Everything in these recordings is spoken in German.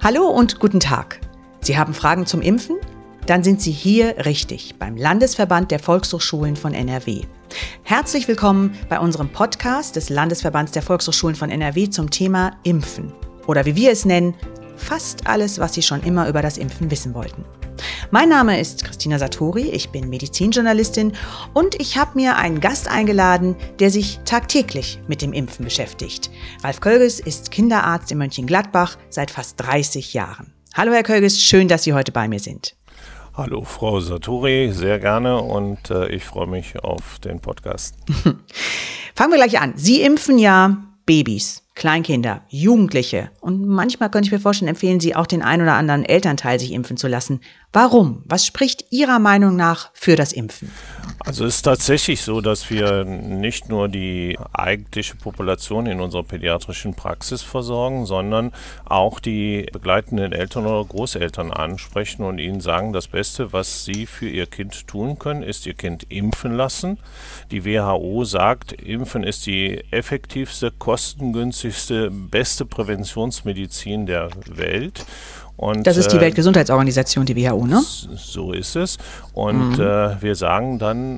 Hallo und guten Tag. Sie haben Fragen zum Impfen? Dann sind Sie hier richtig beim Landesverband der Volkshochschulen von NRW. Herzlich willkommen bei unserem Podcast des Landesverbands der Volkshochschulen von NRW zum Thema Impfen. Oder wie wir es nennen, fast alles, was Sie schon immer über das Impfen wissen wollten. Mein Name ist Christina Satori, ich bin Medizinjournalistin und ich habe mir einen Gast eingeladen, der sich tagtäglich mit dem Impfen beschäftigt. Ralf Kölges ist Kinderarzt in Mönchengladbach seit fast 30 Jahren. Hallo Herr Kölges, schön, dass Sie heute bei mir sind. Hallo Frau Satori, sehr gerne und ich freue mich auf den Podcast. Fangen wir gleich an. Sie impfen ja Babys, Kleinkinder, Jugendliche und manchmal könnte ich mir vorstellen, empfehlen Sie auch den ein oder anderen Elternteil, sich impfen zu lassen. Warum? Was spricht Ihrer Meinung nach für das Impfen? Also es ist tatsächlich so, dass wir nicht nur die eigentliche Population in unserer pädiatrischen Praxis versorgen, sondern auch die begleitenden Eltern oder Großeltern ansprechen und ihnen sagen, das Beste, was sie für ihr Kind tun können, ist ihr Kind impfen lassen. Die WHO sagt, Impfen ist die effektivste, kostengünstigste, beste Präventionsmedizin der Welt. Und, das ist die Weltgesundheitsorganisation, die WHO, ne? So ist es. Und wir sagen dann,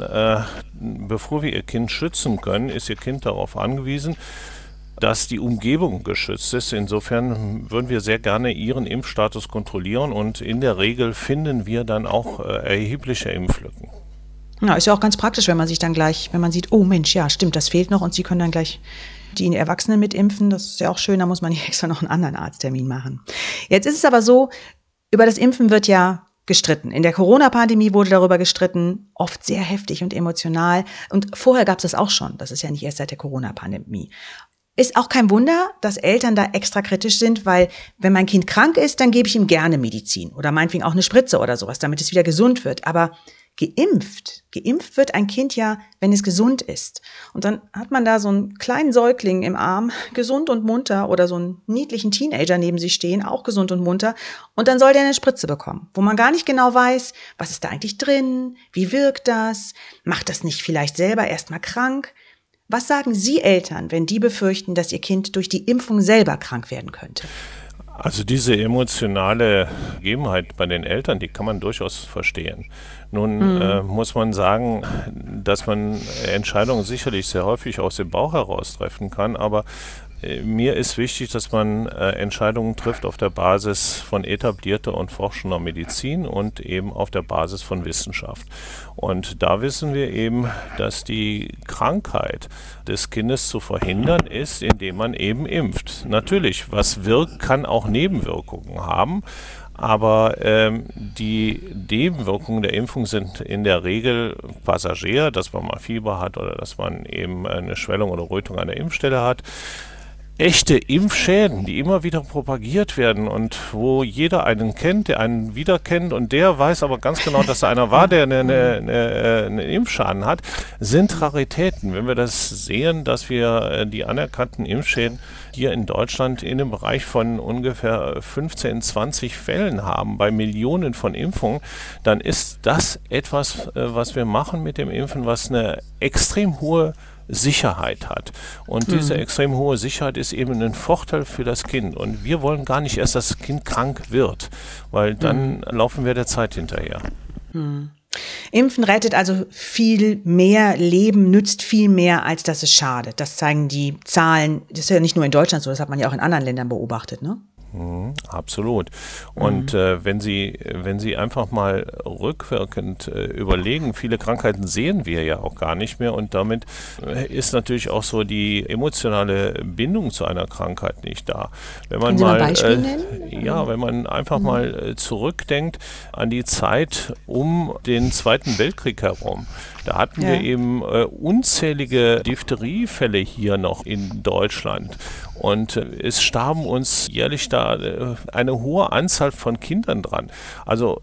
bevor wir ihr Kind schützen können, ist ihr Kind darauf angewiesen, dass die Umgebung geschützt ist. Insofern würden wir sehr gerne ihren Impfstatus kontrollieren und in der Regel finden wir dann auch erhebliche Impflücken. Ja, ist ja auch ganz praktisch, wenn man sich dann gleich, wenn man sieht, oh Mensch, ja, stimmt, das fehlt noch und Sie können dann gleich die Erwachsenen mitimpfen. Das ist ja auch schön, da muss man nicht extra noch einen anderen Arzttermin machen. Jetzt ist es aber so, über das Impfen wird ja gestritten. In der Corona-Pandemie wurde darüber gestritten, oft sehr heftig und emotional. Und vorher gab es das auch schon. Das ist ja nicht erst seit der Corona-Pandemie. Ist auch kein Wunder, dass Eltern da extra kritisch sind, weil wenn mein Kind krank ist, dann gebe ich ihm gerne Medizin oder meinetwegen auch eine Spritze oder sowas, damit es wieder gesund wird. Aber geimpft wird ein Kind ja, wenn es gesund ist. Und dann hat man da so einen kleinen Säugling im Arm, gesund und munter, oder so einen niedlichen Teenager neben sich stehen, auch gesund und munter. Und dann soll der eine Spritze bekommen, wo man gar nicht genau weiß, was ist da eigentlich drin, wie wirkt das, macht das nicht vielleicht selber erstmal krank? Was sagen Sie Eltern, wenn die befürchten, dass ihr Kind durch die Impfung selber krank werden könnte? Also diese emotionale Gegebenheit bei den Eltern, die kann man durchaus verstehen. Nun muss man sagen, dass man Entscheidungen sicherlich sehr häufig aus dem Bauch heraus treffen kann, aber mir ist wichtig, dass man Entscheidungen trifft auf der Basis von etablierter und forschender Medizin und eben auf der Basis von Wissenschaft. Und da wissen wir eben, dass die Krankheit des Kindes zu verhindern ist, indem man eben impft. Natürlich, was wirkt, kann auch Nebenwirkungen haben. Aber die Nebenwirkungen der Impfung sind in der Regel passagier, dass man mal Fieber hat oder dass man eben eine Schwellung oder Rötung an der Impfstelle hat. Echte Impfschäden, die immer wieder propagiert werden und wo jeder einen kennt, der einen wieder kennt und der weiß aber ganz genau, dass da einer war, der einen Impfschaden hat, sind Raritäten. Wenn wir das sehen, dass wir die anerkannten Impfschäden hier in Deutschland in dem Bereich von ungefähr 15, 20 Fällen haben, bei Millionen von Impfungen, dann ist das etwas, was wir machen mit dem Impfen, was eine extrem hohe Sicherheit hat. Und diese extrem hohe Sicherheit ist eben ein Vorteil für das Kind. Und wir wollen gar nicht erst, dass das Kind krank wird, weil dann laufen wir der Zeit hinterher. Impfen rettet also viel mehr Leben, nützt viel mehr, als dass es schadet. Das zeigen die Zahlen. Das ist ja nicht nur in Deutschland so, das hat man ja auch in anderen Ländern beobachtet, ne? Absolut. Und wenn Sie einfach mal rückwirkend überlegen, viele Krankheiten sehen wir ja auch gar nicht mehr und damit ist natürlich auch so die emotionale Bindung zu einer Krankheit nicht da. Wenn man Können Sie mal ein Beispiel nennen? Ja, wenn man einfach mal zurückdenkt an die Zeit um den Zweiten Weltkrieg herum. Da hatten wir eben unzählige Diphtheriefälle hier noch in Deutschland. Und es starben uns jährlich da eine hohe Anzahl von Kindern dran. Also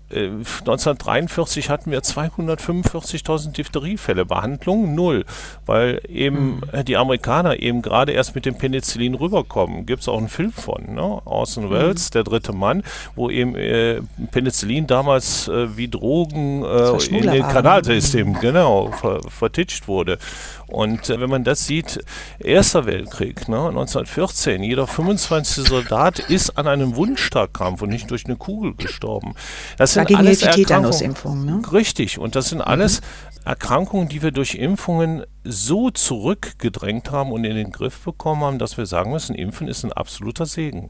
1943 hatten wir 245.000 Diphtheriefälle, Behandlung 0, weil eben die Amerikaner eben gerade erst mit dem Penicillin rüberkommen. Gibt es auch einen Film von, ne? Orson Welles, Der dritte Mann, wo eben Penicillin damals wie Drogen in den Kanalsystemen vertitscht wurde. Und wenn man das sieht, Erster Weltkrieg, 1914, jeder 25. Soldat ist ist an einem Wundstarkrampf und nicht durch eine Kugel gestorben. Das sind Dagegen alles hilft die Erkrankungen. Tetanusimpfung, ne? Richtig, und das sind alles Erkrankungen, die wir durch Impfungen so zurückgedrängt haben und in den Griff bekommen haben, dass wir sagen müssen, Impfen ist ein absoluter Segen.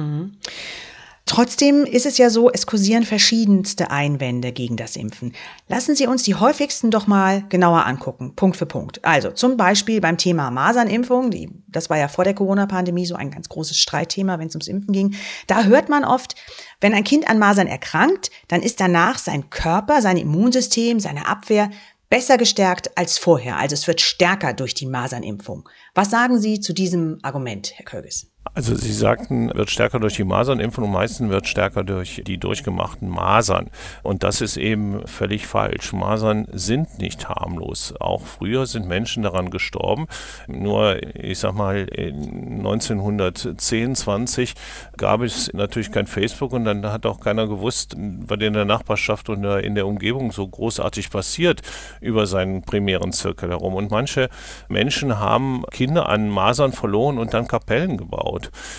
Trotzdem ist es ja so, es kursieren verschiedenste Einwände gegen das Impfen. Lassen Sie uns die häufigsten doch mal genauer angucken, Punkt für Punkt. Also zum Beispiel beim Thema Masernimpfung, das war ja vor der Corona-Pandemie so ein ganz großes Streitthema, wenn es ums Impfen ging. Da hört man oft, wenn ein Kind an Masern erkrankt, dann ist danach sein Körper, sein Immunsystem, seine Abwehr besser gestärkt als vorher. Also es wird stärker durch die Masernimpfung. Was sagen Sie zu diesem Argument, Herr Kölges? Also Sie sagten, wird stärker durch die Masernimpfung und meistens wird stärker durch die durchgemachten Masern. Und das ist eben völlig falsch. Masern sind nicht harmlos. Auch früher sind Menschen daran gestorben. Nur, ich sag mal, 1910, 20 gab es natürlich kein Facebook und dann hat auch keiner gewusst, was in der Nachbarschaft und in der Umgebung so großartig passiert über seinen primären Zirkel herum. Und manche Menschen haben Kinder an Masern verloren und dann Kapellen gebaut.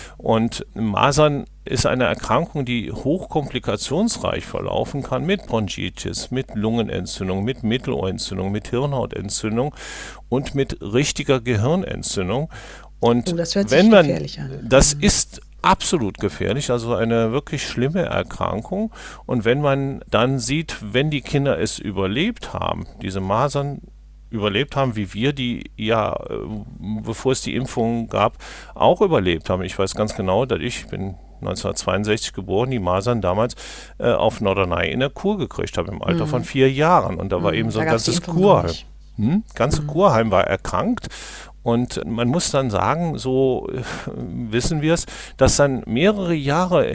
Und Masern ist eine Erkrankung, die hochkomplikationsreich verlaufen kann mit Bronchitis, mit Lungenentzündung, mit Mittelohrentzündung, mit Hirnhautentzündung und mit richtiger Gehirnentzündung. Und das hört sich gefährlich an. Das ist absolut gefährlich, also eine wirklich schlimme Erkrankung. Und wenn man dann sieht, wenn die Kinder es überlebt haben, diese Masern überlebt haben, wie wir die ja, bevor es die Impfung gab, auch überlebt haben. Ich weiß ganz genau, dass ich bin 1962 geboren, die Masern damals auf Norderney in der Kur gekriegt habe, im Alter von 4 Jahren. Und da war eben so ein ganzes Kurheim. Kurheim war erkrankt. Und man muss dann sagen, so wissen wir es, dass dann mehrere Jahre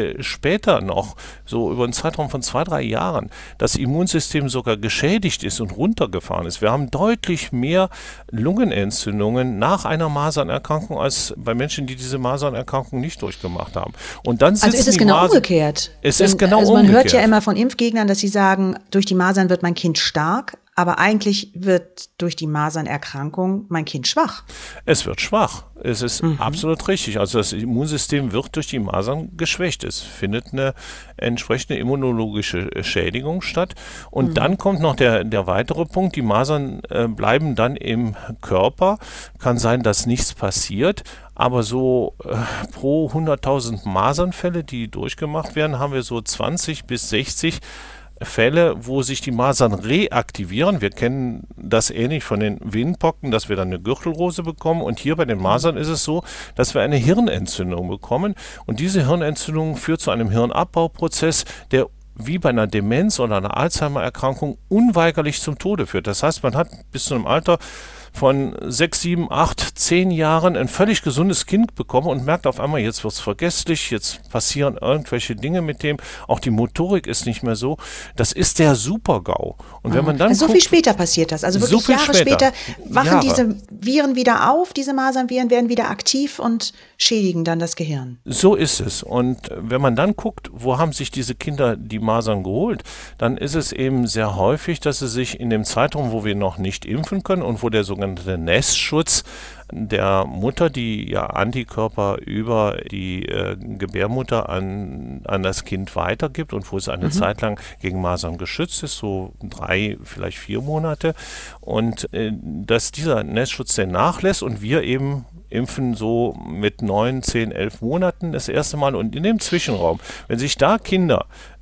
später noch, so über einen Zeitraum von 2, 3 Jahren, das Immunsystem sogar geschädigt ist und runtergefahren ist. Wir haben deutlich mehr Lungenentzündungen nach einer Masernerkrankung als bei Menschen, die diese Masernerkrankung nicht durchgemacht haben. Und dann also ist es genau umgekehrt. Es ist genau umgekehrt. Man hört ja immer von Impfgegnern, dass sie sagen, durch die Masern wird mein Kind stark. Aber eigentlich wird durch die Masernerkrankung mein Kind schwach. Es wird schwach. Es ist absolut richtig. Also das Immunsystem wird durch die Masern geschwächt. Es findet eine entsprechende immunologische Schädigung statt. Und dann kommt noch der weitere Punkt. Die Masern bleiben dann im Körper. Kann sein, dass nichts passiert. Aber so pro 100.000 Masernfälle, die durchgemacht werden, haben wir so 20 bis 60 Fälle, wo sich die Masern reaktivieren. Wir kennen das ähnlich von den Windpocken, dass wir dann eine Gürtelrose bekommen. Und hier bei den Masern ist es so, dass wir eine Hirnentzündung bekommen. Und diese Hirnentzündung führt zu einem Hirnabbauprozess, der wie bei einer Demenz oder einer Alzheimer-Erkrankung unweigerlich zum Tode führt. Das heißt, man hat bis zu einem Alter von 6, 7, 8, 10 Jahren ein völlig gesundes Kind bekommen und merkt auf einmal, jetzt wird es vergesslich, jetzt passieren irgendwelche Dinge mit dem, auch die Motorik ist nicht mehr so. Das ist der Super-GAU. Und wenn man dann also so viel später passiert das, also wirklich so Jahre später wachen diese Viren wieder auf, diese Masernviren werden wieder aktiv und schädigen dann das Gehirn. So ist es. Und wenn man dann guckt, wo haben sich diese Kinder die Masern geholt, dann ist es eben sehr häufig, dass sie sich in dem Zeitraum, wo wir noch nicht impfen können und wo der sogenannte Nestschutz der Mutter, die ja Antikörper über die Gebärmutter an das Kind weitergibt und wo es eine Zeit lang gegen Masern geschützt ist, so 3, vielleicht 4 Monate. Und dass dieser Nestschutz dann nachlässt und wir eben impfen so mit 9, 10, 11 Monaten das erste Mal. Und in dem Zwischenraum, wenn sich da Kinder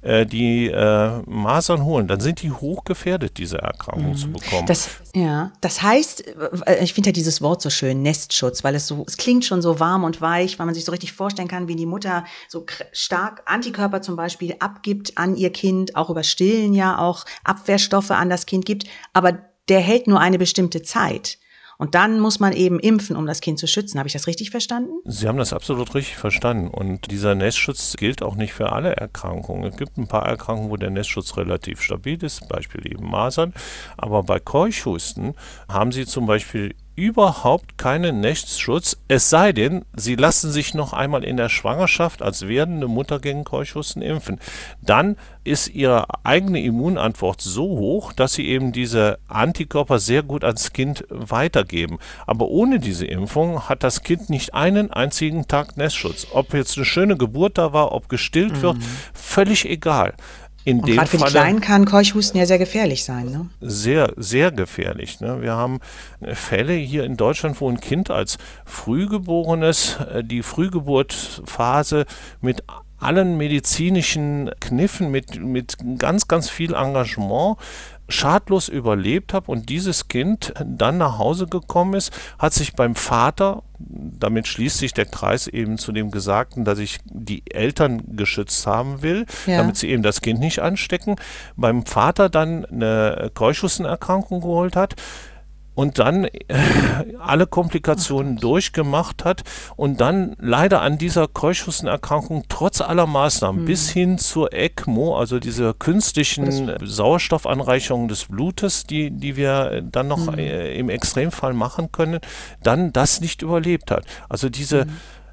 die Masern holen, dann sind die hochgefährdet, diese Erkrankung zu bekommen. Das heißt, ich finde ja dieses Wort so schön, Nestschutz, weil es klingt schon so warm und weich, weil man sich so richtig vorstellen kann, wie die Mutter so stark Antikörper zum Beispiel abgibt an ihr Kind, auch über Stillen ja auch Abwehrstoffe an das Kind gibt, aber der hält nur eine bestimmte Zeit. Und dann muss man eben impfen, um das Kind zu schützen. Habe ich das richtig verstanden? Sie haben das absolut richtig verstanden. Und dieser Nestschutz gilt auch nicht für alle Erkrankungen. Es gibt ein paar Erkrankungen, wo der Nestschutz relativ stabil ist, Beispiel eben Masern. Aber bei Keuchhusten haben Sie zum Beispiel überhaupt keinen Nechtsschutz, es sei denn, sie lassen sich noch einmal in der Schwangerschaft als werdende Mutter gegen Keuchhusten impfen. Dann ist ihre eigene Immunantwort so hoch, dass sie eben diese Antikörper sehr gut ans Kind weitergeben. Aber ohne diese Impfung hat das Kind nicht einen einzigen Tag Nestschutz. Ob jetzt eine schöne Geburt da war, ob gestillt wird, völlig egal. In Und dem gerade für die Falle Kleinen kann Keuchhusten ja sehr gefährlich sein, ne? sehr, sehr gefährlich. Ne? Wir haben Fälle hier in Deutschland, wo ein Kind als Frühgeborenes die Frühgeburtsphase mit allen medizinischen Kniffen, mit ganz, ganz viel Engagement schadlos überlebt habe und dieses Kind dann nach Hause gekommen ist, hat sich beim Vater, damit schließt sich der Kreis eben zu dem Gesagten, dass ich die Eltern geschützt haben will, damit sie eben das Kind nicht anstecken, beim Vater dann eine Keuchhustenerkrankung geholt hat und dann alle Komplikationen durchgemacht hat und dann leider an dieser Keuchhustenerkrankung trotz aller Maßnahmen bis hin zur ECMO, also dieser künstlichen Sauerstoffanreicherung des Blutes, die wir dann noch im Extremfall machen können, dann das nicht überlebt hat. Also dieser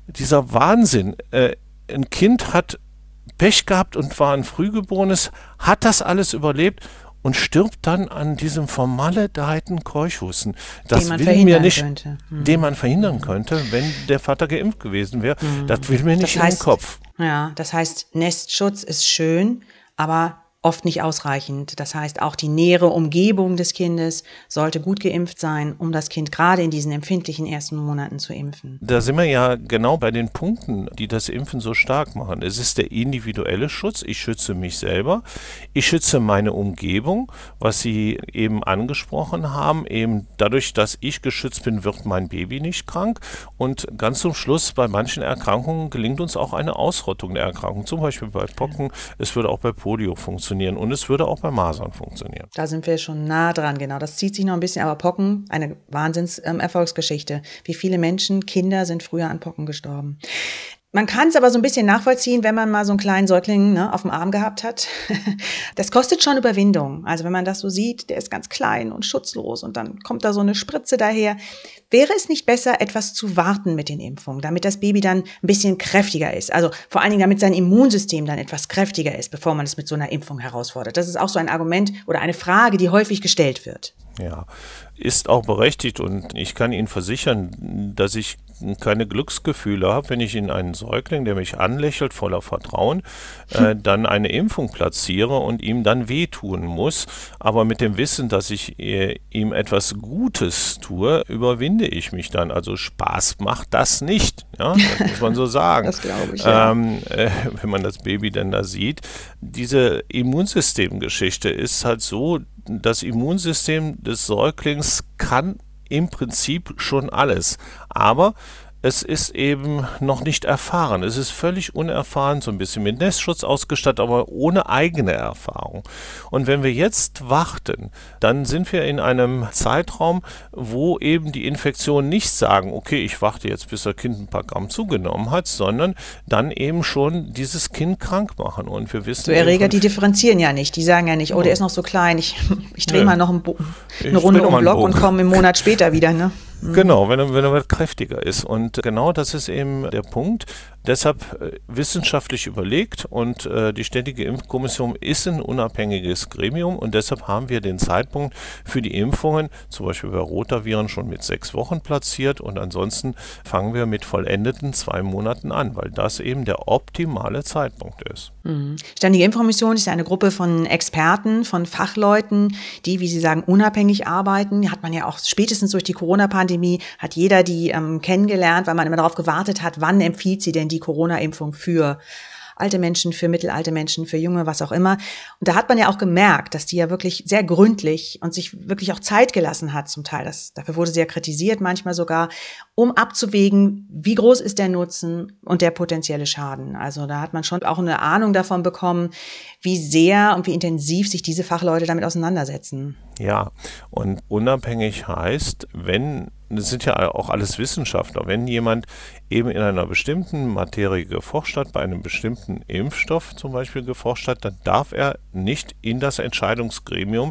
Wahnsinn. Ein Kind hat Pech gehabt und war ein Frühgeborenes, hat das alles überlebt und stirbt dann an diesem vermaledeiten Keuchhusten. Das will mir nicht, den man verhindern könnte, wenn der Vater geimpft gewesen wäre. Das will mir nicht in den Kopf. Ja, das heißt, Nestschutz ist schön, aber oft nicht ausreichend. Das heißt, auch die nähere Umgebung des Kindes sollte gut geimpft sein, um das Kind gerade in diesen empfindlichen ersten Monaten zu impfen. Da sind wir ja genau bei den Punkten, die das Impfen so stark machen. Es ist der individuelle Schutz. Ich schütze mich selber. Ich schütze meine Umgebung, was Sie eben angesprochen haben. Eben dadurch, dass ich geschützt bin, wird mein Baby nicht krank. Und ganz zum Schluss, bei manchen Erkrankungen gelingt uns auch eine Ausrottung der Erkrankung. Zum Beispiel bei Pocken. Es würde auch bei Polio funktionieren. Und es würde auch bei Masern funktionieren. Da sind wir schon nah dran, genau. Das zieht sich noch ein bisschen, aber Pocken, eine Wahnsinns-Erfolgsgeschichte. Wie viele Menschen, Kinder sind früher an Pocken gestorben. Man kann es aber so ein bisschen nachvollziehen, wenn man mal so einen kleinen Säugling auf dem Arm gehabt hat. Das kostet schon Überwindung. Also wenn man das so sieht, der ist ganz klein und schutzlos und dann kommt da so eine Spritze daher. Wäre es nicht besser, etwas zu warten mit den Impfungen, damit das Baby dann ein bisschen kräftiger ist? Also vor allen Dingen, damit sein Immunsystem dann etwas kräftiger ist, bevor man es mit so einer Impfung herausfordert. Das ist auch so ein Argument oder eine Frage, die häufig gestellt wird. Ja, ist auch berechtigt und ich kann Ihnen versichern, dass ich keine Glücksgefühle habe, wenn ich in einen Säugling, der mich anlächelt, voller Vertrauen, dann eine Impfung platziere und ihm dann wehtun muss. Aber mit dem Wissen, dass ich ihm etwas Gutes tue, überwinde ich mich dann. Also Spaß macht das nicht. Ja, das muss man so sagen. Das glaube ich, ja. Wenn man das Baby dann da sieht. Diese Immunsystemgeschichte ist halt so, das Immunsystem des Säuglings kann im Prinzip schon alles, aber es ist eben noch nicht erfahren. Es ist völlig unerfahren, so ein bisschen mit Nestschutz ausgestattet, aber ohne eigene Erfahrung. Und wenn wir jetzt warten, dann sind wir in einem Zeitraum, wo eben die Infektionen nicht sagen, okay, ich warte jetzt, bis das Kind ein paar Gramm zugenommen hat, sondern dann eben schon dieses Kind krank machen. Und wir wissen, so Erreger, die differenzieren ja nicht. Die sagen ja nicht, oh, der ist noch so klein, ich drehe mal noch eine Runde um den Block und komme einen Monat später wieder, ne? Genau, wenn er kräftiger ist. Und genau das ist eben der Punkt. Deshalb wissenschaftlich überlegt und die Ständige Impfkommission ist ein unabhängiges Gremium und deshalb haben wir den Zeitpunkt für die Impfungen, zum Beispiel bei Rotaviren, schon mit 6 Wochen platziert und ansonsten fangen wir mit vollendeten 2 Monaten an, weil das eben der optimale Zeitpunkt ist. Ständige Impfkommission ist ja eine Gruppe von Experten, von Fachleuten, die, wie Sie sagen, unabhängig arbeiten. Hat man ja auch spätestens durch die Corona-Pandemie, hat jeder die kennengelernt, weil man immer darauf gewartet hat, wann empfiehlt sie denn die Corona-Impfung für alte Menschen, für mittelalte Menschen, für Junge, was auch immer. Und da hat man ja auch gemerkt, dass die ja wirklich sehr gründlich und sich wirklich auch Zeit gelassen hat zum Teil. Dafür wurde sie ja kritisiert, manchmal sogar, um abzuwägen, wie groß ist der Nutzen und der potenzielle Schaden. Also da hat man schon auch eine Ahnung davon bekommen, wie sehr und wie intensiv sich diese Fachleute damit auseinandersetzen. Ja, und unabhängig heißt, das sind ja auch alles Wissenschaftler, wenn jemand eben in einer bestimmten Materie geforscht hat, bei einem bestimmten Impfstoff zum Beispiel geforscht hat, dann darf er nicht in das Entscheidungsgremium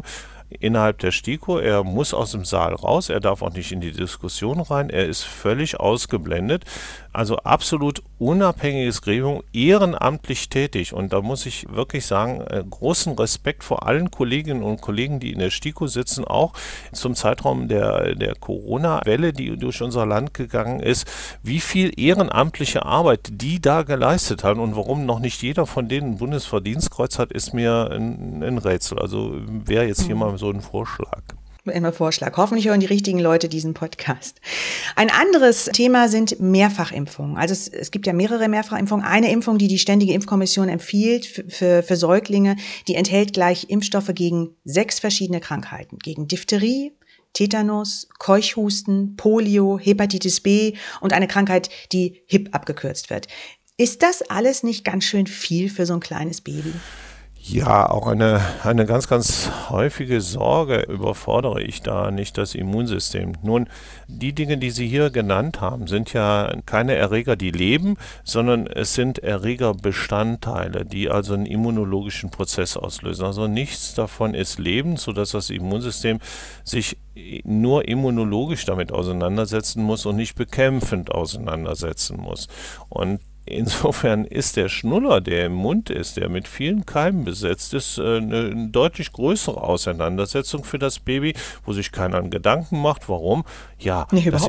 innerhalb der STIKO. Er muss aus dem Saal raus, er darf auch nicht in die Diskussion rein, er ist völlig ausgeblendet. Also absolut unabhängiges Gremium, ehrenamtlich tätig. Und da muss ich wirklich sagen, großen Respekt vor allen Kolleginnen und Kollegen, die in der STIKO sitzen, auch zum Zeitraum der Corona-Welle, die durch unser Land gegangen ist, wie viel ehrenamtliche Arbeit die da geleistet haben und warum noch nicht jeder von denen ein Bundesverdienstkreuz hat, ist mir ein Rätsel. Also wäre jetzt hier mal so ein Vorschlag. Immer Vorschlag. Hoffentlich hören die richtigen Leute diesen Podcast. Ein anderes Thema sind Mehrfachimpfungen. Also es gibt ja mehrere Mehrfachimpfungen. Eine Impfung, die Ständige Impfkommission empfiehlt für Säuglinge, die enthält gleich Impfstoffe gegen 6 verschiedene Krankheiten. Gegen Diphtherie, Tetanus, Keuchhusten, Polio, Hepatitis B und eine Krankheit, die HIP abgekürzt wird. Ist das alles nicht ganz schön viel für so ein kleines Baby? Ja, auch eine ganz, ganz häufige Sorge überfordere ich da nicht das Immunsystem. Nun, die Dinge, die Sie hier genannt haben, sind ja keine Erreger, die leben, sondern es sind Erregerbestandteile, die also einen immunologischen Prozess auslösen. Also nichts davon ist lebend, sodass das Immunsystem sich nur immunologisch damit auseinandersetzen muss und nicht bekämpfend auseinandersetzen muss. Und insofern ist der Schnuller, der im Mund ist, der mit vielen Keimen besetzt ist, eine deutlich größere Auseinandersetzung für das Baby, wo sich keiner Gedanken macht. Warum? Ja, nee, das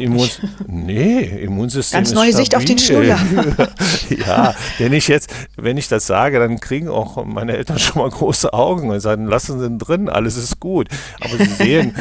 Immunsystem ganz ist neue stabil. Sicht auf den Schnuller. Ja, wenn ich das sage, dann kriegen auch meine Eltern schon mal große Augen und sagen, lassen Sie ihn drin, alles ist gut. Aber Sie sehen,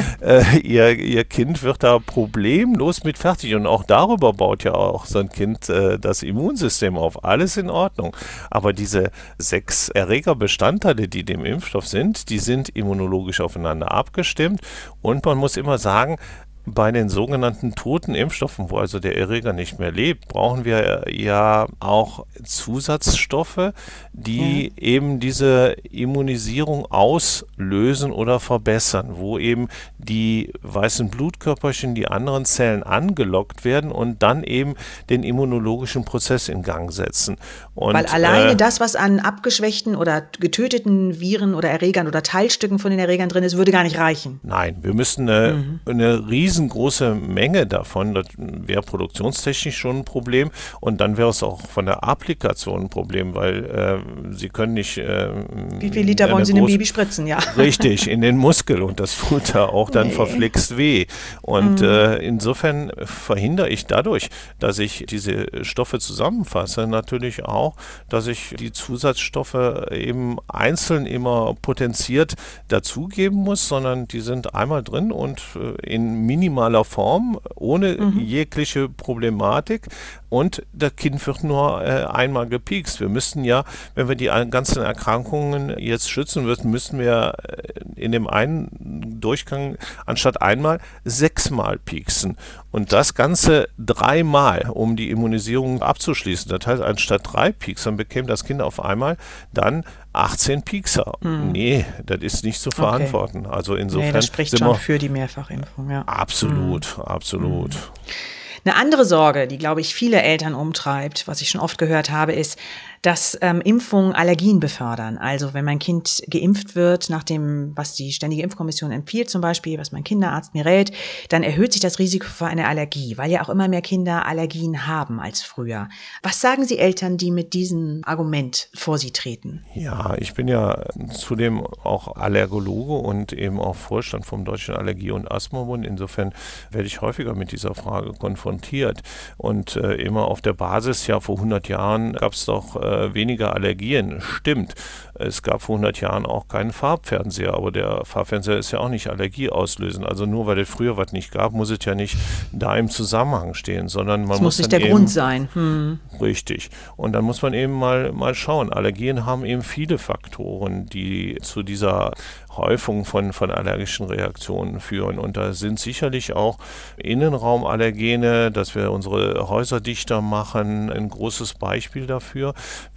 ihr Kind wird da problemlos mit fertig und auch darüber baut ja auch so ein Kind das Immunsystem auf. Alles in Ordnung. Aber diese 6 Erregerbestandteile, die dem Impfstoff sind, die sind immunologisch aufeinander abgestimmt und man muss immer sagen, bei den sogenannten toten Impfstoffen, wo also der Erreger nicht mehr lebt, brauchen wir ja auch Zusatzstoffe, die eben diese Immunisierung auslösen oder verbessern, wo eben die weißen Blutkörperchen, die anderen Zellen angelockt werden und dann eben den immunologischen Prozess in Gang setzen. Und, weil alleine das, was an abgeschwächten oder getöteten Viren oder Erregern oder Teilstücken von den Erregern drin ist, würde gar nicht reichen. Nein, wir müssten eine riesengroße Menge davon, das wäre produktionstechnisch schon ein Problem und dann wäre es auch von der Applikation ein Problem, weil Sie können nicht... wie viel Liter wollen Sie einem Baby spritzen, ja. Richtig, in den Muskel und das tut da auch dann verflixt weh. Und insofern verhindere ich dadurch, dass ich diese Stoffe zusammenfasse, natürlich auch, dass ich die Zusatzstoffe eben einzeln immer potenziert dazugeben muss, sondern die sind einmal drin und in minimaler Form, ohne jegliche Problematik und das Kind wird nur einmal gepiekst. Wir müssten ja, wenn wir die ganzen Erkrankungen jetzt schützen würden, müssten wir in dem einen Durchgang anstatt einmal 6-mal pieksen. Und das Ganze 3-mal, um die Immunisierung abzuschließen. Das heißt, anstatt 3 Pieksern bekäme das Kind auf einmal dann 18 Piekser. Nee, das ist nicht zu verantworten. Okay. Also insofern das spricht schon für die Mehrfachimpfung. Ja. Absolut, absolut. Eine andere Sorge, die, glaube ich, viele Eltern umtreibt, was ich schon oft gehört habe, ist, dass Impfungen Allergien befördern. Also wenn mein Kind geimpft wird, nach dem, was die Ständige Impfkommission empfiehlt, zum Beispiel, was mein Kinderarzt mir rät, dann erhöht sich das Risiko für eine Allergie, weil ja auch immer mehr Kinder Allergien haben als früher. Was sagen Sie Eltern, die mit diesem Argument vor Sie treten? Ja, ich bin ja zudem auch Allergologe und eben auch Vorstand vom Deutschen Allergie- und Asthmabund. Insofern werde ich häufiger mit dieser Frage konfrontiert. Und immer auf der Basis, ja, vor 100 Jahren gab es doch weniger Allergien. Stimmt. Es gab vor 100 Jahren auch keinen Farbfernseher, aber der Farbfernseher ist ja auch nicht allergieauslösend. Also nur weil es früher was nicht gab, muss es ja nicht da im Zusammenhang stehen, sondern man muss nicht der Grund sein. Richtig. Und dann muss man eben mal schauen. Allergien haben eben viele Faktoren, die zu dieser Häufung von allergischen Reaktionen führen. Und da sind sicherlich auch Innenraumallergene, dass wir unsere Häuser dichter machen, ein großes Beispiel dafür.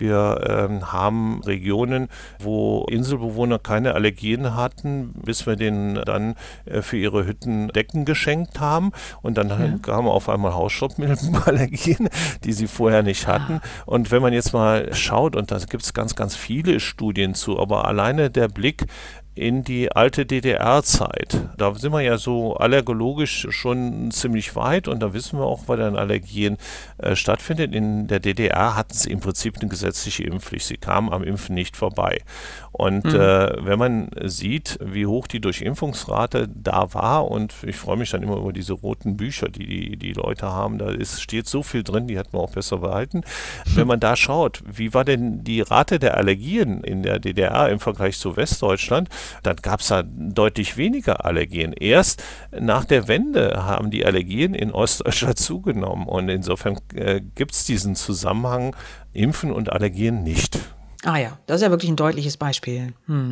Wir haben Regionen, wo Inselbewohner keine Allergien hatten, bis wir denen dann für ihre Hütten Decken geschenkt haben. Und dann kamen auf einmal Hausstaubmilbenallergien, die sie vorher nicht hatten. Und wenn man jetzt mal schaut, und da gibt es ganz, ganz viele Studien zu, aber alleine der Blick in die alte DDR-Zeit. Da sind wir ja so allergologisch schon ziemlich weit und da wissen wir auch, weil dann Allergien stattfindet. In der DDR hatten sie im Prinzip eine gesetzliche Impfpflicht. Sie kamen am Impfen nicht vorbei. Und wenn man sieht, wie hoch die Durchimpfungsrate da war, und ich freue mich dann immer über diese roten Bücher, die Leute haben, da steht so viel drin, die hätten wir auch besser behalten. Wenn man da schaut, wie war denn die Rate der Allergien in der DDR im Vergleich zu Westdeutschland, dann gab es da deutlich weniger Allergien. Erst nach der Wende haben die Allergien in Ostdeutschland zugenommen und insofern gibt es diesen Zusammenhang Impfen und Allergien nicht. Ah ja, das ist ja wirklich ein deutliches Beispiel.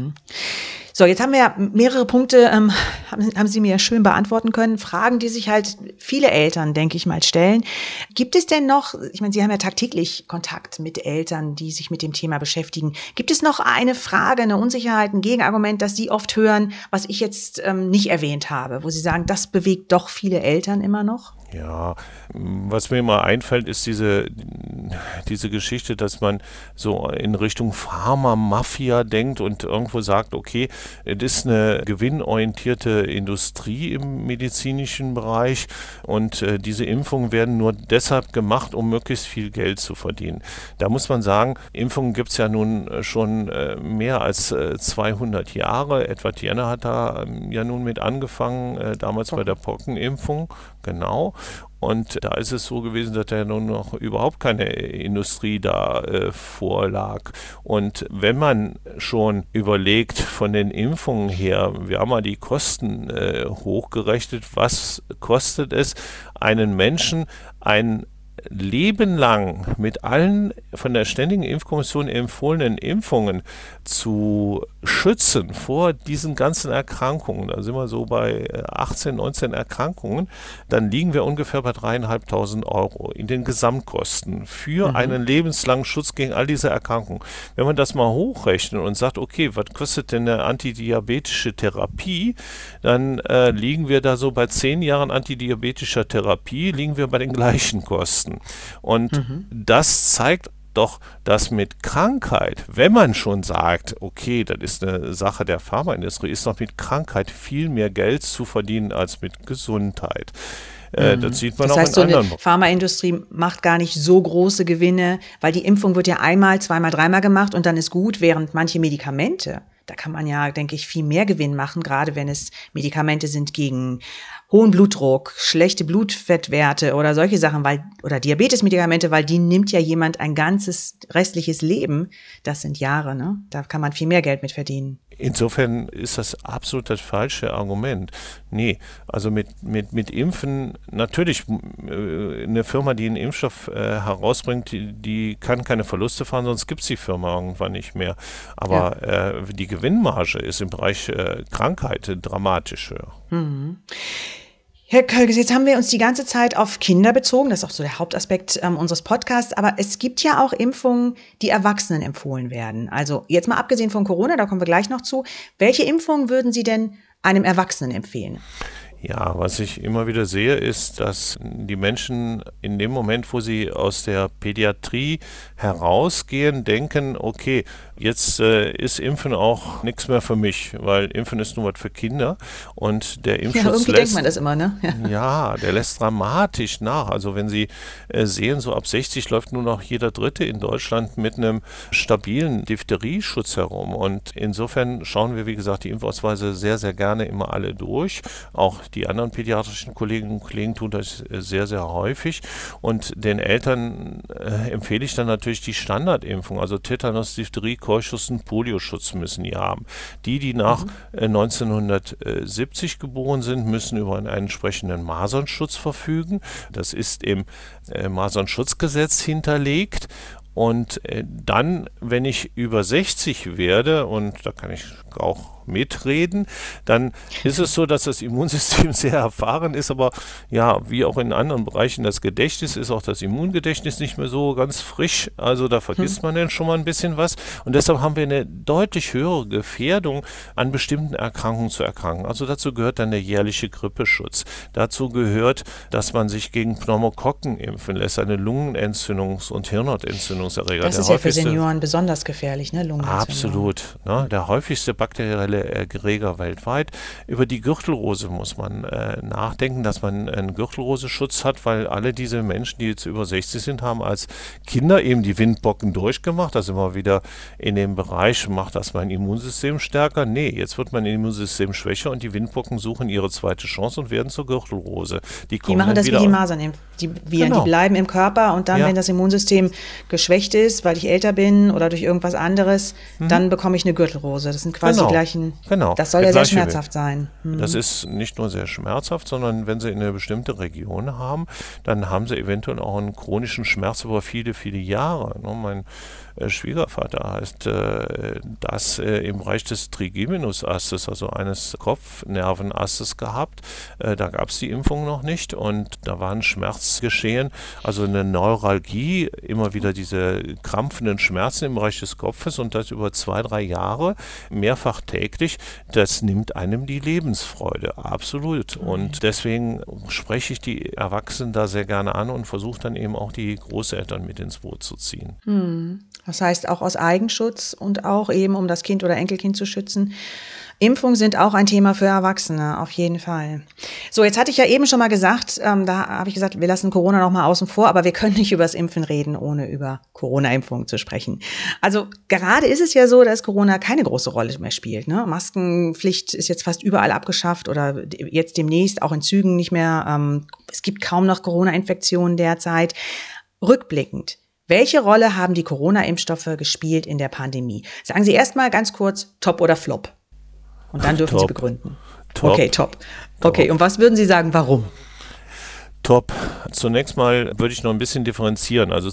So, jetzt haben wir ja mehrere Punkte, haben Sie mir schön beantworten können. Fragen, die sich halt viele Eltern, denke ich mal, stellen. Gibt es denn noch, ich meine, Sie haben ja tagtäglich Kontakt mit Eltern, die sich mit dem Thema beschäftigen. Gibt es noch eine Frage, eine Unsicherheit, ein Gegenargument, das Sie oft hören, was ich jetzt nicht erwähnt habe, wo Sie sagen, das bewegt doch viele Eltern immer noch? Ja, was mir immer einfällt, ist diese Geschichte, dass man so in Richtung Pharma-Mafia denkt und irgendwo sagt, okay, es ist eine gewinnorientierte Industrie im medizinischen Bereich und diese Impfungen werden nur deshalb gemacht, um möglichst viel Geld zu verdienen. Da muss man sagen, Impfungen gibt es ja nun schon mehr als 200 Jahre. Edward Jenner hat da ja nun mit angefangen, damals bei der Pockenimpfung, genau. Und da ist es so gewesen, dass da nun noch überhaupt keine Industrie da vorlag. Und wenn man schon überlegt von den Impfungen her, wir haben mal die Kosten hochgerechnet, was kostet es, einen Menschen ein Leben lang mit allen von der Ständigen Impfkommission empfohlenen Impfungen zu schützen vor diesen ganzen Erkrankungen, da sind wir so bei 18, 19 Erkrankungen, dann liegen wir ungefähr bei 3.500 Euro in den Gesamtkosten für einen lebenslangen Schutz gegen all diese Erkrankungen. Wenn man das mal hochrechnet und sagt, okay, was kostet denn eine antidiabetische Therapie, dann liegen wir da so bei 10 Jahren antidiabetischer Therapie, liegen wir bei den gleichen Kosten. Und das zeigt doch, dass mit Krankheit, wenn man schon sagt, okay, das ist eine Sache der Pharmaindustrie, ist doch mit Krankheit viel mehr Geld zu verdienen als mit Gesundheit. Das sieht man das auch heißt, in anderen. Die Pharmaindustrie macht gar nicht so große Gewinne, weil die Impfung wird ja einmal, zweimal, dreimal gemacht und dann ist gut, während manche Medikamente, da kann man ja, denke ich, viel mehr Gewinn machen, gerade wenn es Medikamente sind gegen hohen Blutdruck, schlechte Blutfettwerte oder solche Sachen, oder Diabetesmedikamente, weil die nimmt ja jemand ein ganzes restliches Leben. Das sind Jahre, ne? Da kann man viel mehr Geld mit verdienen. Insofern ist das absolut das falsche Argument. Nee, also mit Impfen, natürlich eine Firma, die einen Impfstoff herausbringt, die kann keine Verluste fahren, sonst gibt es die Firma irgendwann nicht mehr. Aber die Gewinnmarge ist im Bereich Krankheit dramatisch höher. Herr Kölges, jetzt haben wir uns die ganze Zeit auf Kinder bezogen, das ist auch so der Hauptaspekt unseres Podcasts, aber es gibt ja auch Impfungen, die Erwachsenen empfohlen werden. Also jetzt mal abgesehen von Corona, da kommen wir gleich noch zu. Welche Impfungen würden Sie denn einem Erwachsenen empfehlen? Ja, was ich immer wieder sehe, ist, dass die Menschen in dem Moment, wo sie aus der Pädiatrie herausgehen, denken, okay, jetzt ist Impfen auch nichts mehr für mich, weil Impfen ist nur was für Kinder und der Impfschutz irgendwie denkt man das immer, ne? Ja, der lässt dramatisch nach. Also wenn Sie sehen, so ab 60 läuft nur noch jeder Dritte in Deutschland mit einem stabilen Diphterieschutz herum und insofern schauen wir, wie gesagt, die Impfausweise sehr, sehr gerne immer alle durch. Auch die anderen pädiatrischen Kolleginnen und Kollegen tun das sehr, sehr häufig. Und den Eltern empfehle ich dann natürlich die Standardimpfung, also Tetanus, Diphtherie, Keuchschutz und Polioschutz müssen die haben. Die nach 1970 geboren sind, müssen über einen entsprechenden Masernschutz verfügen. Das ist im Masernschutzgesetz hinterlegt. Und dann, wenn ich über 60 werde, und da kann ich auch mitreden, dann ist es so, dass das Immunsystem sehr erfahren ist, aber ja, wie auch in anderen Bereichen das Gedächtnis ist auch das Immungedächtnis nicht mehr so ganz frisch, also da vergisst man dann schon mal ein bisschen was und deshalb haben wir eine deutlich höhere Gefährdung an bestimmten Erkrankungen zu erkranken. Also dazu gehört dann der jährliche Grippeschutz. Dazu gehört, dass man sich gegen Pneumokokken impfen lässt, eine Lungenentzündungs- und Hirnhautentzündungserreger. Das ist ja für Senioren besonders gefährlich, ne? Lungenentzündung. Absolut. Ne? Der häufigste bakterielle alle Erreger weltweit. Über die Gürtelrose muss man nachdenken, dass man einen Gürtelrose-Schutz hat, weil alle diese Menschen, die jetzt über 60 sind, haben als Kinder eben die Windpocken durchgemacht. Da sind wir wieder in dem Bereich, macht das mein Immunsystem stärker? Nee, jetzt wird mein Immunsystem schwächer und die Windpocken suchen ihre zweite Chance und werden zur Gürtelrose. Die machen das wie die Masern. Die bleiben im Körper und dann, wenn das Immunsystem geschwächt ist, weil ich älter bin oder durch irgendwas anderes, dann bekomme ich eine Gürtelrose. Das sind quasi die gleichen. Genau. Das soll ja sehr schmerzhaft sein. Das ist nicht nur sehr schmerzhaft, sondern wenn Sie in eine bestimmte Region haben, dann haben Sie eventuell auch einen chronischen Schmerz über viele, viele Jahre. Mein Schwiegervater heißt das im Bereich des Trigeminusastes, also eines Kopfnervenastes gehabt. Da gab es die Impfung noch nicht und da war ein Schmerz geschehen, also eine Neuralgie, immer wieder diese krampfenden Schmerzen im Bereich des Kopfes und das über 2-3 Jahre, mehrfach täglich. Das nimmt einem die Lebensfreude, absolut. Und deswegen spreche ich die Erwachsenen da sehr gerne an und versuche dann eben auch die Großeltern mit ins Boot zu ziehen. Das heißt auch aus Eigenschutz und auch eben, um das Kind oder Enkelkind zu schützen. Impfungen sind auch ein Thema für Erwachsene, auf jeden Fall. So, jetzt hatte ich ja eben schon mal gesagt, da habe ich gesagt, wir lassen Corona noch mal außen vor, aber wir können nicht über das Impfen reden, ohne über Corona-Impfungen zu sprechen. Also gerade ist es ja so, dass Corona keine große Rolle mehr spielt. Ne? Maskenpflicht ist jetzt fast überall abgeschafft oder jetzt demnächst auch in Zügen nicht mehr. Es gibt kaum noch Corona-Infektionen derzeit. Rückblickend. Welche Rolle haben die Corona-Impfstoffe gespielt in der Pandemie? Sagen Sie erstmal ganz kurz, top oder flop? Und dann dürfen Sie begründen. Top. Okay, top. Okay, und was würden Sie sagen, warum? Top. Zunächst mal würde ich noch ein bisschen differenzieren. Also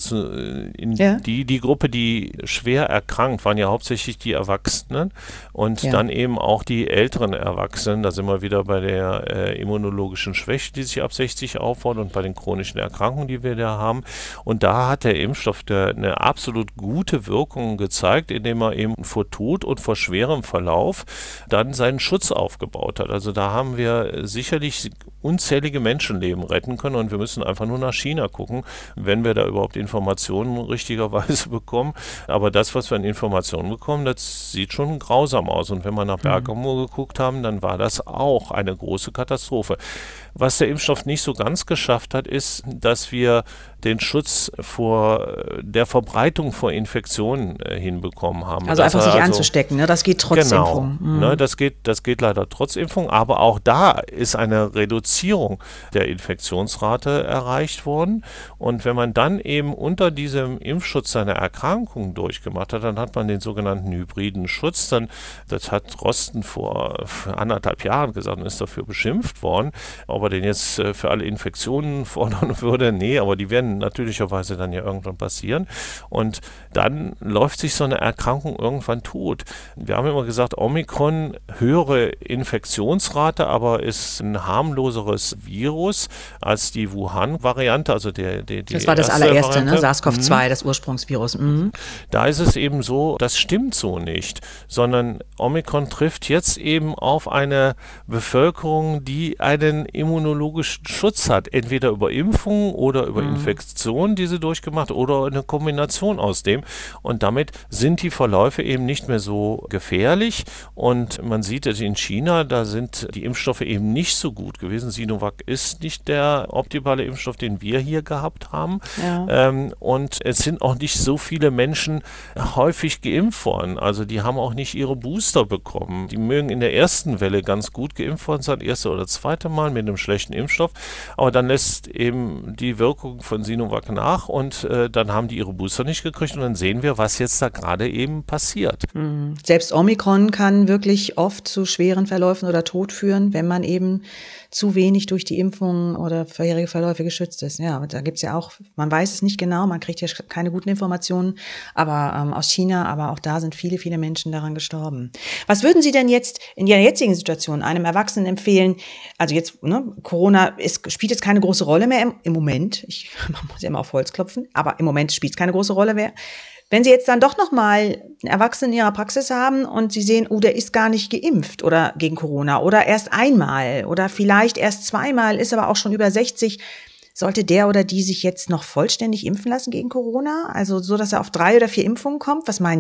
die Gruppe, die schwer erkrankt, waren ja hauptsächlich die Erwachsenen und dann eben auch die älteren Erwachsenen. Da sind wir wieder bei der immunologischen Schwäche, die sich ab 60 aufbaut und bei den chronischen Erkrankungen, die wir da haben. Und da hat der Impfstoff eine absolut gute Wirkung gezeigt, indem er eben vor Tod und vor schwerem Verlauf dann seinen Schutz aufgebaut hat. Also da haben wir sicherlich unzählige Menschenleben retten können und wir müssen einfach nur nach China gucken, wenn wir da überhaupt Informationen richtigerweise bekommen. Aber das, was wir an Informationen bekommen, das sieht schon grausam aus. Und wenn wir nach Bergamo geguckt haben, dann war das auch eine große Katastrophe. Was der Impfstoff nicht so ganz geschafft hat, ist, dass wir den Schutz vor der Verbreitung vor Infektionen hinbekommen haben. Also einfach sich anzustecken, ne? Das geht trotz Impfung. Ne, das geht leider trotz Impfung, aber auch da ist eine Reduzierung der Infektionsrate erreicht worden. Und wenn man dann eben unter diesem Impfschutz seine Erkrankung durchgemacht hat, dann hat man den sogenannten hybriden Schutz. Das hat Drosten vor 1,5 Jahren gesagt und ist dafür beschimpft worden. Ob er den jetzt für alle Infektionen fordern würde, nee, aber die werden natürlicherweise dann ja irgendwann passieren. Und dann läuft sich so eine Erkrankung irgendwann tot. Wir haben immer gesagt, Omikron, höhere Infektionsrate, aber ist ein harmloseres Virus als die Wuhan-Variante, also die das war das allererste, ne? SARS-CoV-2, das Ursprungsvirus. Da ist es eben so, das stimmt so nicht, sondern Omikron trifft jetzt eben auf eine Bevölkerung, die einen immunologischen Schutz hat, entweder über Impfung oder über Infektion, die sie durchgemacht oder eine Kombination aus dem. Und damit sind die Verläufe eben nicht mehr so gefährlich. Und man sieht es in China, da sind die Impfstoffe eben nicht so gut gewesen. Sinovac ist nicht der optimale Impfstoff, den wir hier gehabt haben. Ja. Und es sind auch nicht so viele Menschen häufig geimpft worden. Also die haben auch nicht ihre Booster bekommen. Die mögen in der ersten Welle ganz gut geimpft worden sein, erste oder zweite Mal mit einem schlechten Impfstoff. Aber dann lässt eben die Wirkung von Sinovac nach und dann haben die ihre Booster nicht gekriegt und dann sehen wir, was jetzt da gerade eben passiert. Selbst Omikron kann wirklich oft zu schweren Verläufen oder Tod führen, wenn man eben zu wenig durch die Impfung oder vorherige Verläufe geschützt ist. Ja, da gibt's ja auch, man weiß es nicht genau, man kriegt ja keine guten Informationen, aber aus China, aber auch da sind viele, viele Menschen daran gestorben. Was würden Sie denn jetzt in Ihrer jetzigen Situation einem Erwachsenen empfehlen? Also jetzt, ne, Corona spielt jetzt keine große Rolle mehr im Moment. Man muss ja immer auf Holz klopfen, aber im Moment spielt es keine große Rolle mehr. Wenn Sie jetzt dann doch nochmal einen Erwachsenen in Ihrer Praxis haben und Sie sehen, der ist gar nicht geimpft oder gegen Corona oder erst einmal oder vielleicht erst zweimal, ist aber auch schon über 60, sollte der oder die sich jetzt noch vollständig impfen lassen gegen Corona? Also so, dass er auf 3 oder 4 Impfungen kommt? Was meinen Sie?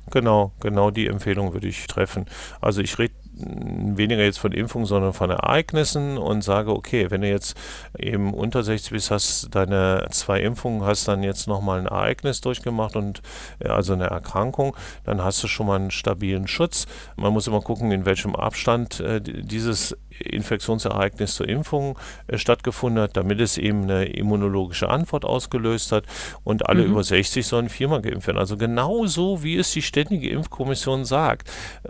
Genau die Empfehlung würde ich treffen. Also ich rede weniger jetzt von Impfungen, sondern von Ereignissen und sage, okay, wenn du jetzt eben unter 60 bist, hast deine 2 Impfungen, hast dann jetzt nochmal ein Ereignis durchgemacht und also eine Erkrankung, dann hast du schon mal einen stabilen Schutz. Man muss immer gucken, in welchem Abstand dieses Infektionsereignis zur Impfung stattgefunden hat, damit es eben eine immunologische Antwort ausgelöst hat und alle über 60 sollen 4-mal geimpft werden. Also genauso, wie es die Ständige Impfkommission sagt.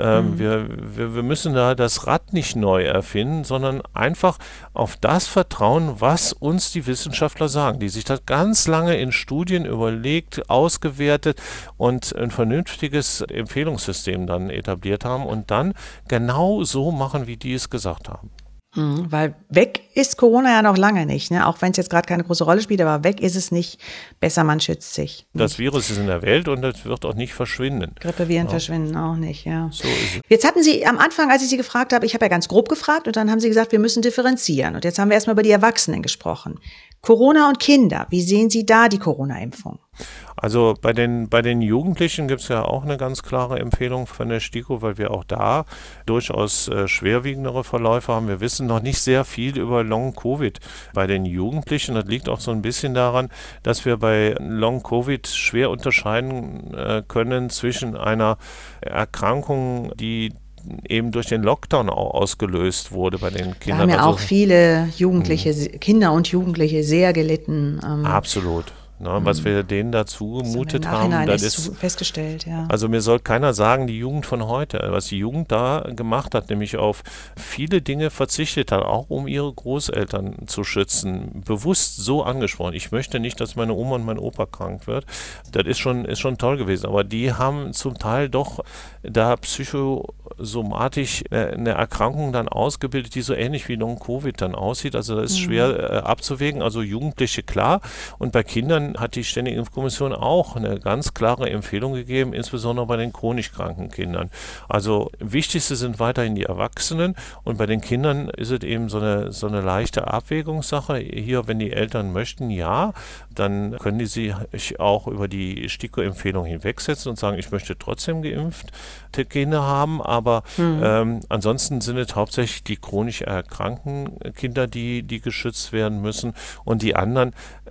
Wir müssen da das Rad nicht neu erfinden, sondern einfach auf das vertrauen, was uns die Wissenschaftler sagen, die sich das ganz lange in Studien überlegt, ausgewertet und ein vernünftiges Empfehlungssystem dann etabliert haben und dann genau so machen, wie die es gesagt haben. Weil weg ist Corona ja noch lange nicht, ne? Auch wenn es jetzt gerade keine große Rolle spielt, aber weg ist es nicht. Besser, man schützt sich. Das Virus ist in der Welt und das wird auch nicht verschwinden. Grippeviren verschwinden auch nicht, ja. So ist es. Jetzt hatten Sie am Anfang, als ich Sie gefragt habe, ich habe ja ganz grob gefragt und dann haben Sie gesagt, wir müssen differenzieren. Und jetzt haben wir erstmal über die Erwachsenen gesprochen. Corona und Kinder, wie sehen Sie da die Corona-Impfung? Also bei den Jugendlichen gibt es ja auch eine ganz klare Empfehlung von der STIKO, weil wir auch da durchaus schwerwiegendere Verläufe haben. Wir wissen noch nicht sehr viel über Long-Covid bei den Jugendlichen. Das liegt auch so ein bisschen daran, dass wir bei Long-Covid schwer unterscheiden können zwischen einer Erkrankung, die eben durch den Lockdown auch ausgelöst wurde bei den Kindern. Da haben ja auch viele Jugendliche, Kinder und Jugendliche sehr gelitten. Absolut. Ne, was wir denen dazu gemutet haben, das ist festgestellt, ja. Also mir soll keiner sagen, die Jugend von heute, was die Jugend da gemacht hat, nämlich auf viele Dinge verzichtet hat, auch um ihre Großeltern zu schützen, bewusst so angesprochen. Ich möchte nicht, dass meine Oma und mein Opa krank wird. Das ist schon toll gewesen, aber die haben zum Teil doch da psychosomatisch eine Erkrankung dann ausgebildet, die so ähnlich wie Long-Covid dann aussieht. Also das ist schwer abzuwägen. Also Jugendliche klar und bei Kindern hat die Ständige Impfkommission auch eine ganz klare Empfehlung gegeben, insbesondere bei den chronisch kranken Kindern. Also wichtigste sind weiterhin die Erwachsenen und bei den Kindern ist es eben so eine leichte Abwägungssache. Hier, wenn die Eltern möchten, ja, dann können die sich auch über die STIKO-Empfehlung hinwegsetzen und sagen, ich möchte trotzdem geimpfte Kinder haben, aber ansonsten sind es hauptsächlich die chronisch erkrankten Kinder, die geschützt werden müssen und die anderen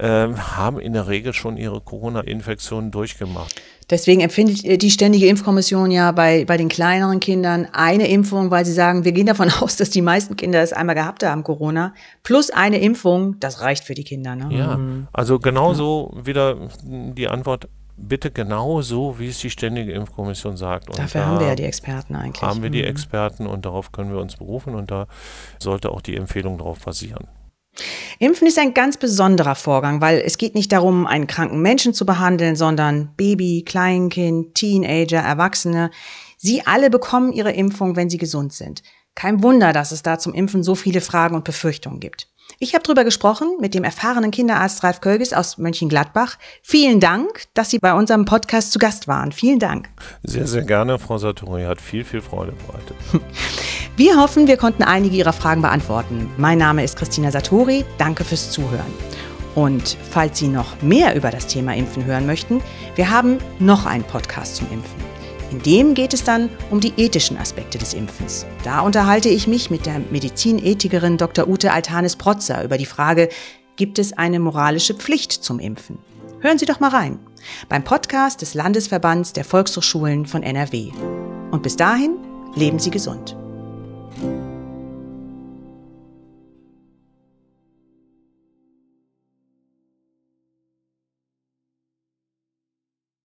haben in der Regel schon ihre Corona-Infektionen durchgemacht. Deswegen empfindet die Ständige Impfkommission ja bei den kleineren Kindern eine Impfung, weil sie sagen, wir gehen davon aus, dass die meisten Kinder es einmal gehabt haben, Corona, plus eine Impfung, das reicht für die Kinder. Ne? Ja, also genauso wieder die Antwort, bitte genauso, wie es die Ständige Impfkommission sagt. Und dafür haben wir ja die Experten eigentlich. Haben wir die Experten und darauf können wir uns berufen und da sollte auch die Empfehlung darauf basieren. Impfen ist ein ganz besonderer Vorgang, weil es geht nicht darum, einen kranken Menschen zu behandeln, sondern Baby, Kleinkind, Teenager, Erwachsene. Sie alle bekommen ihre Impfung, wenn sie gesund sind. Kein Wunder, dass es da zum Impfen so viele Fragen und Befürchtungen gibt. Ich habe darüber gesprochen mit dem erfahrenen Kinderarzt Ralf Kölges aus Mönchengladbach. Vielen Dank, dass Sie bei unserem Podcast zu Gast waren. Vielen Dank. Sehr, sehr gerne, Frau Sartori. Hat viel, viel Freude bereitet. Wir hoffen, wir konnten einige Ihrer Fragen beantworten. Mein Name ist Christina Sartori. Danke fürs Zuhören. Und falls Sie noch mehr über das Thema Impfen hören möchten, wir haben noch einen Podcast zum Impfen. In dem geht es dann um die ethischen Aspekte des Impfens. Da unterhalte ich mich mit der Medizinethikerin Dr. Ute Altanis-Protzer über die Frage, gibt es eine moralische Pflicht zum Impfen? Hören Sie doch mal rein. Beim Podcast des Landesverbands der Volkshochschulen von NRW. Und bis dahin, leben Sie gesund.